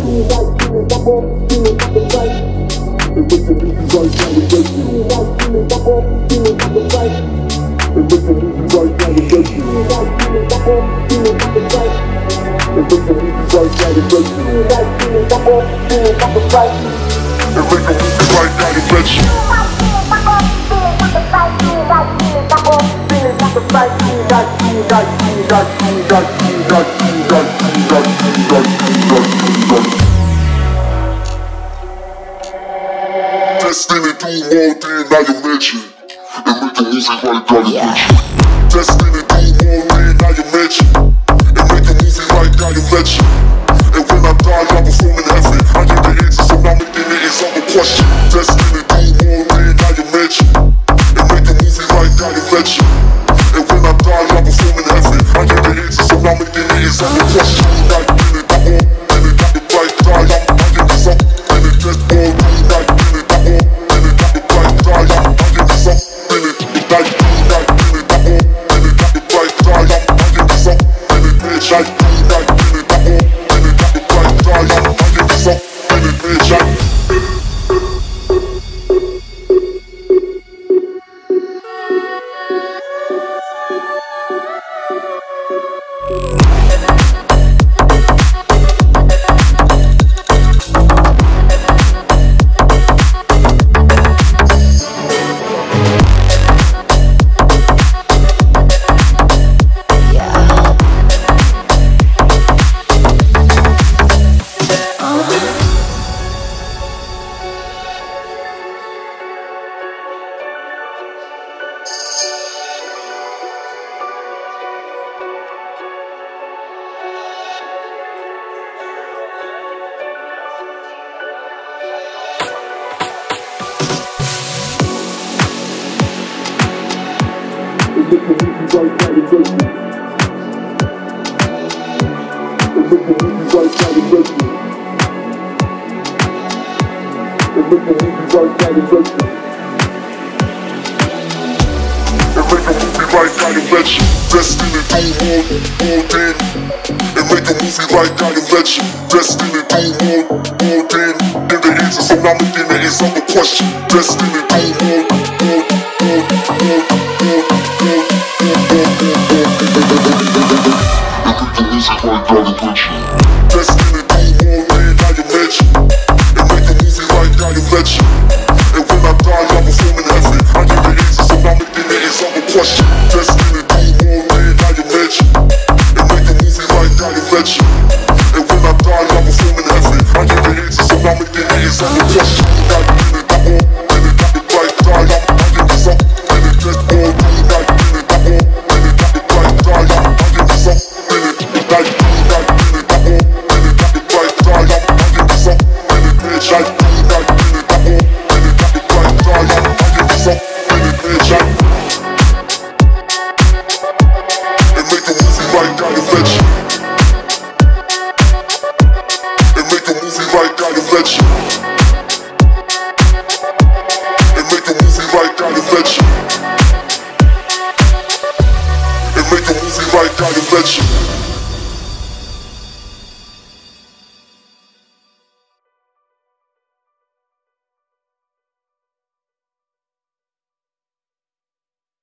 Destiny do more than I imagine, and make a movie right down the picture. Destiny do more than I imagine, and make a movie right down the picture. And when I die, I'll perform in heaven. I get the answer, so now making it is all a question. Destiny do more than I imagine, and make a movie right down the picture. And when I die, I'll perform in heaven. I get the answer, so now making it is all a question. Like in it, I'm on, and it got the right die. I get this up, and it just all do like in it, I'm on, and it got the right die. I get this up, and it like in it, I'm on, and it got the right die. I get this up, and it bitch like in it, I'm on, and it got the right die. I get this up, and it bitch like. Destiny do more than, and make a movie right down the legend. Destiny do more than the answer, so now making it is all a question. Destiny do more Destiny do more than I imagine, and make a movie right down the legend. And when I die, I'll perform in heaven. I get the answer, so now making it is all a question. Destiny do more than I imagine, and make a movie right down the legend. And when I die, I'll perform in heaven. I get the answer, so now making it is all a question. Like in it, I'm on, and it got the right die. I get this up, and it just all do like in it, I'm on, and it got the right die. I get this up, and it like in it, I'm on, and it got the right die. I get this up, and it bitch like in it, I'm on, and it got the right die. I get this up, and it bitch like. And make a movie right down the legend. And make a movie right down the legend. And make a movie right down the legend. And make a movie right down the legend.